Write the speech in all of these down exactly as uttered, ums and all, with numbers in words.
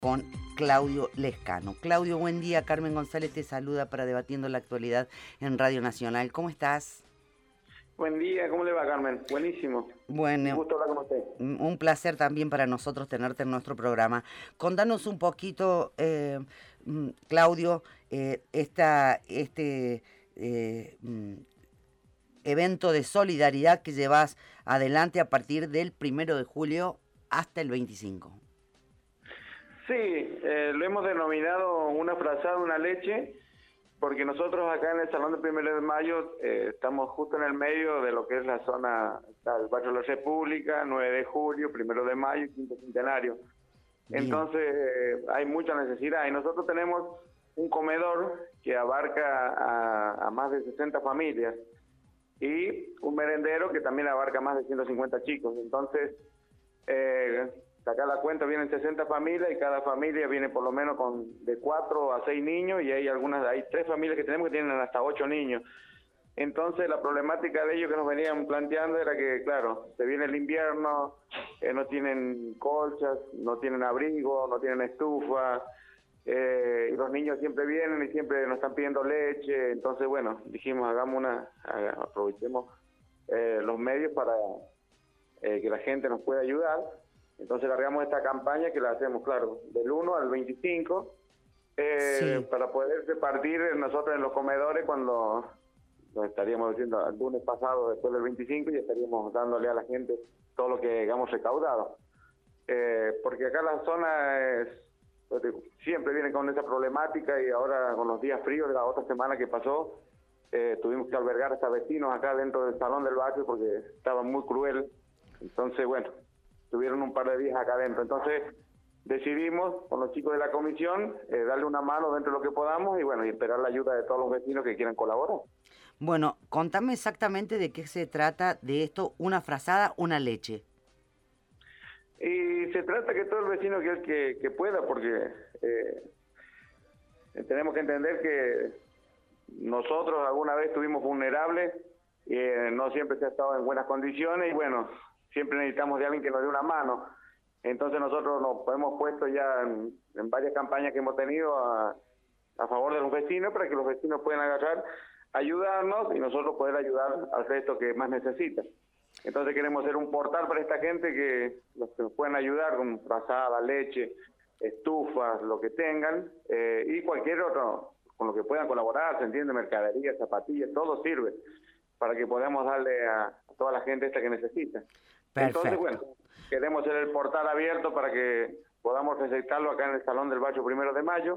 con Claudio Lescano. Claudio, buen día. Carmen González te saluda para Debatiendo la Actualidad en Radio Nacional. ¿Cómo estás? Buen día, ¿cómo le va, Carmen? Buenísimo. Bueno, un gusto hablar con usted. Un placer también para nosotros tenerte en nuestro programa. Contanos un poquito, eh, Claudio, eh, esta, este eh, evento de solidaridad que llevas adelante a partir del primero de julio hasta el veinticinco. Sí, eh, lo hemos denominado una frazada, una leche, porque nosotros acá en el Salón del Primero de Mayo eh, estamos justo en el medio de lo que es la zona del barrio de la República, nueve de julio, primero de mayo y quinto centenario. Bien. Entonces eh, hay mucha necesidad y nosotros tenemos un comedor que abarca a, a más de sesenta familias y un merendero que también abarca más de ciento cincuenta chicos. Entonces, eh, sacar la cuenta, vienen sesenta familias y cada familia viene por lo menos con de cuatro a seis niños y hay algunas, hay tres familias que tenemos que tienen hasta ocho niños. Entonces la problemática de ellos que nos venían planteando era que, claro, se viene el invierno, eh, no tienen colchas, no tienen abrigo, no tienen estufa, eh, y los niños siempre vienen y siempre nos están pidiendo leche. Entonces, bueno, dijimos, hagamos una, aprovechemos eh, los medios para eh, que la gente nos pueda ayudar. Entonces largamos esta campaña que la hacemos, claro, del uno al veinticinco, eh, sí. Para poder repartir nosotros en los comedores cuando lo estaríamos haciendo el lunes pasado, después del veinticinco, y estaríamos dándole a la gente todo lo que hemos recaudado. Eh, porque acá la zona es, siempre viene con esa problemática y ahora con los días fríos de la otra semana que pasó, eh, tuvimos que albergar hasta vecinos acá dentro del salón del barrio porque estaba muy cruel. Entonces, bueno, tuvieron un par de días acá adentro. Entonces decidimos con los chicos de la comisión eh, darle una mano dentro de lo que podamos y bueno, y esperar la ayuda de todos los vecinos que quieran colaborar. Bueno, contame exactamente de qué se trata de esto, una frazada, una leche. Y se trata que todo el vecino que, que, que pueda, porque eh, tenemos que entender que nosotros alguna vez estuvimos vulnerables y eh, no siempre se ha estado en buenas condiciones y bueno, siempre necesitamos de alguien que nos dé una mano. Entonces nosotros nos hemos puesto ya en, en varias campañas que hemos tenido a, a favor de los vecinos para que los vecinos puedan agarrar, ayudarnos y nosotros poder ayudar al resto que más necesita. Entonces queremos hacer un portal para esta gente que los que nos puedan ayudar con frazada, leche, estufas, lo que tengan, eh, y cualquier otro con lo que puedan colaborar, se entiende, mercadería, zapatillas, todo sirve para que podamos darle a, a toda la gente esta que necesita. Perfecto. Entonces, bueno, queremos hacer el portal abierto para que podamos receptarlo acá en el Salón del Barrio Primero de Mayo.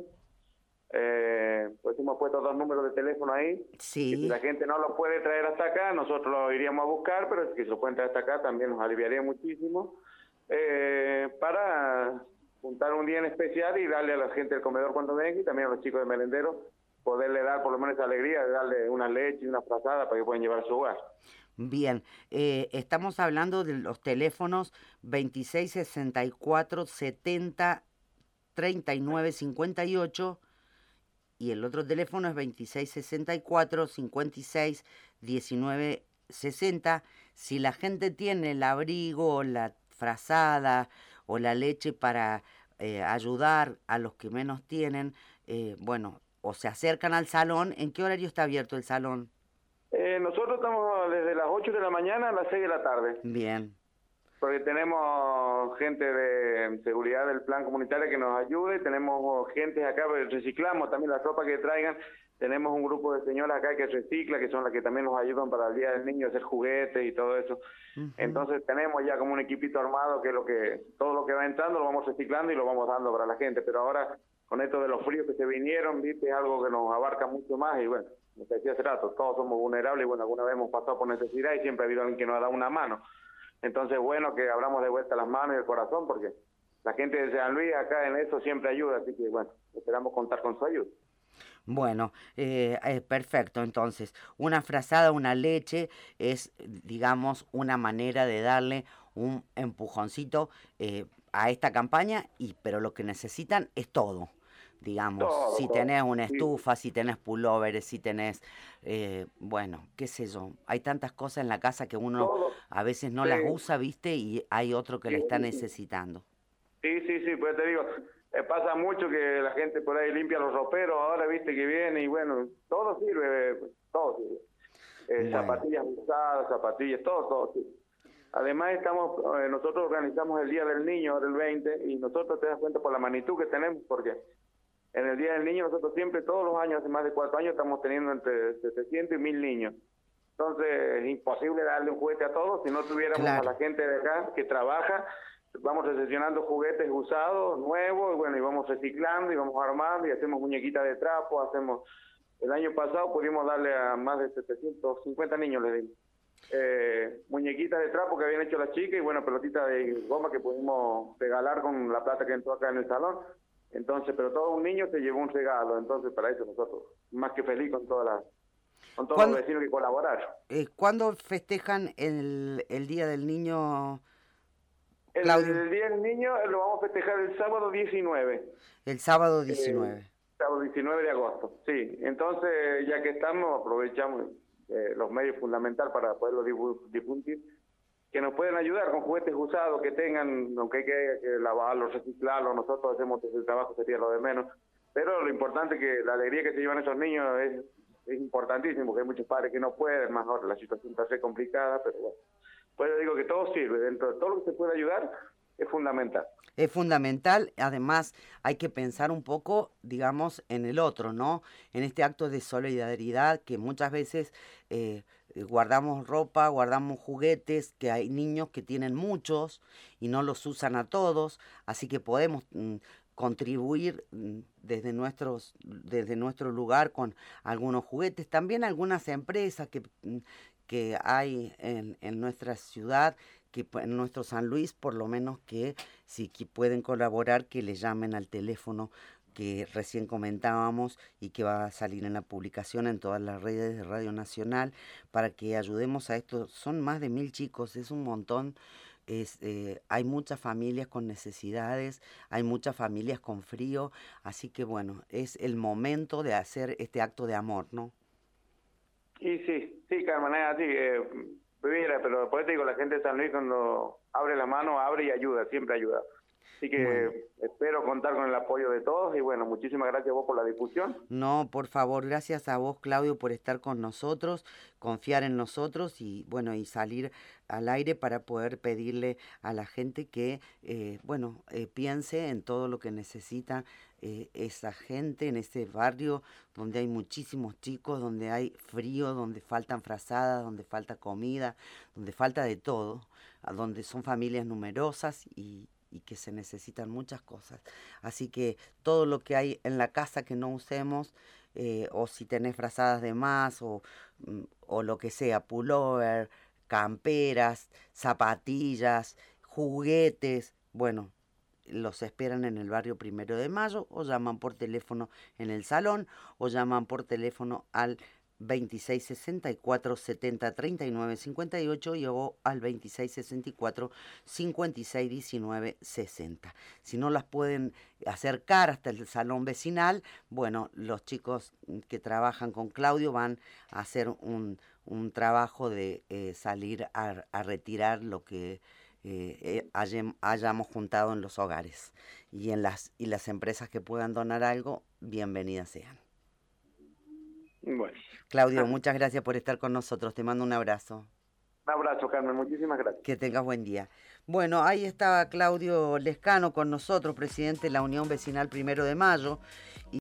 Eh, pues hemos puesto dos números de teléfono ahí. Sí. Si la gente no lo puede traer hasta acá, nosotros lo iríamos a buscar, pero si se lo pueden traer hasta acá también nos aliviaría muchísimo. Eh, para juntar un día en especial y darle a la gente del comedor cuando venga y también a los chicos de merendero poderle dar por lo menos esa alegría de darle una leche y una frazada para que puedan llevar a su hogar. Bien, eh, estamos hablando de los teléfonos veintiséis sesenta y cuatro setenta treinta y nueve cincuenta y ocho y el otro teléfono es veintiséis sesenta y cuatro cincuenta y seis diecinueve sesenta. Si la gente tiene el abrigo, la frazada o la leche para eh, ayudar a los que menos tienen, eh, bueno, o se acercan al salón. ¿En qué horario está abierto el salón? Eh, nosotros estamos desde las ocho de la mañana a las seis de la tarde. Bien. Porque tenemos gente de seguridad del plan comunitario que nos ayude, tenemos gente acá, reciclamos también la ropa que traigan, tenemos un grupo de señoras acá que recicla, que son las que también nos ayudan para el Día del Niño, hacer juguetes y todo eso. Uh-huh. Entonces tenemos ya como un equipito armado que lo que todo lo que va entrando lo vamos reciclando y lo vamos dando para la gente, pero ahora con esto de los fríos que se vinieron, viste, es algo que nos abarca mucho más y bueno, como te decía hace rato, todos somos vulnerables y bueno, alguna vez hemos pasado por necesidad y siempre ha habido alguien que nos ha dado una mano. Entonces, bueno, que abramos de vuelta las manos y el corazón, porque la gente de San Luis acá en eso siempre ayuda, así que, bueno, esperamos contar con su ayuda. Bueno, eh, eh, perfecto, entonces, una frazada, una leche es, digamos, una manera de darle un empujoncito eh, a esta campaña, y pero lo que necesitan es todo. Digamos, todo, si todo. tenés una estufa, sí. Si tenés pulóveres, si tenés, eh, bueno, qué sé yo, hay tantas cosas en la casa que uno todo. A veces no sí. las usa, ¿viste? Y hay otro que sí, le está necesitando. Sí, sí, sí, pues te digo, Eh, pasa mucho que la gente por ahí limpia los roperos, ahora viste que viene y bueno, todo sirve, eh, todo sirve. Eh, Bueno. Zapatillas usadas, zapatillas, todo, todo sirve. Además estamos, eh, nosotros organizamos el Día del Niño, ahora el veinte, y nosotros te das cuenta por la magnitud que tenemos, porque en el Día del Niño nosotros siempre, todos los años, hace más de cuatro años, estamos teniendo entre setecientos y mil niños. Entonces es imposible darle un juguete a todos si no tuviéramos Claro. a la gente de acá que trabaja. Vamos recepcionando juguetes usados, nuevos, y bueno, y vamos reciclando y vamos armando y hacemos muñequitas de trapo, hacemos... El año pasado pudimos darle a más de setecientos cincuenta niños, les digo, eh, muñequitas de trapo que habían hecho las chicas y bueno, pelotitas de goma que pudimos regalar con la plata que entró acá en el salón. Entonces, pero todo un niño se llevó un regalo, entonces para eso nosotros, más que feliz con todas las... con todos los vecinos que colaboraron. Eh, ¿Cuándo festejan el, el Día del Niño, El, Claudio? el Día del Niño lo vamos a festejar el sábado diecinueve. El sábado diecinueve. Eh, sábado diecinueve de agosto, sí. Entonces, ya que estamos, aprovechamos eh, los medios fundamentales para poderlo difundir, que nos pueden ayudar con juguetes usados que tengan, aunque hay que, que lavarlos, reciclarlos, nosotros hacemos el trabajo, sería lo de menos. Pero lo importante es que la alegría que se llevan esos niños es... es importantísimo, porque hay muchos padres que no pueden, más ahora la situación está re complicada, pero bueno. Pues yo digo que todo sirve, dentro de todo lo que se puede ayudar, es fundamental. Es fundamental, además hay que pensar un poco, digamos, en el otro, ¿no? En este acto de solidaridad que muchas veces eh, guardamos ropa, guardamos juguetes, que hay niños que tienen muchos y no los usan a todos, así que podemos... Mm, contribuir desde nuestros desde nuestro lugar con algunos juguetes, también algunas empresas que, que hay en, en nuestra ciudad, que en nuestro San Luis por lo menos, que si que pueden colaborar, que le llamen al teléfono que recién comentábamos y que va a salir en la publicación en todas las redes de Radio Nacional, para que ayudemos a esto. Son más de mil chicos, es un montón. Es, eh, hay muchas familias con necesidades, hay muchas familias con frío, así que bueno, es el momento de hacer este acto de amor, ¿no? Y sí, sí, Carmen, es así, eh, mira, pero por eso digo, la gente de San Luis cuando abre la mano, abre y ayuda, siempre ayuda. Así que bueno, espero contar con el apoyo de todos y bueno, muchísimas gracias a vos por la difusión. No, por favor, gracias a vos, Claudio, por estar con nosotros, confiar en nosotros y bueno, y salir al aire para poder pedirle a la gente que, eh, bueno, eh, piense en todo lo que necesita eh, esa gente en ese barrio donde hay muchísimos chicos, donde hay frío, donde faltan frazadas, donde falta comida, donde falta de todo, donde son familias numerosas y y que se necesitan muchas cosas. Así que todo lo que hay en la casa que no usemos, eh, o si tenés frazadas de más, o, o lo que sea, pullover, camperas, zapatillas, juguetes, bueno, los esperan en el barrio Primero de Mayo, o llaman por teléfono en el salón, o llaman por teléfono al veintiséis sesenta y cuatro, setenta, treinta y nueve, cincuenta y ocho y o al veintiséis sesenta y cuatro, cincuenta y seis, diecinueve, sesenta. Si no las pueden acercar hasta el salón vecinal, bueno, los chicos que trabajan con Claudio van a hacer un, un trabajo de eh, salir a, a retirar lo que eh, hayem, hayamos juntado en los hogares. Y, en las, y las empresas que puedan donar algo, bienvenidas sean. Bueno. Claudio, muchas gracias por estar con nosotros. Te mando un abrazo. Un abrazo, Carmen. Muchísimas gracias. Que tengas buen día. Bueno, ahí estaba Claudio Lescano con nosotros, presidente de la Unión Vecinal Primero de Mayo.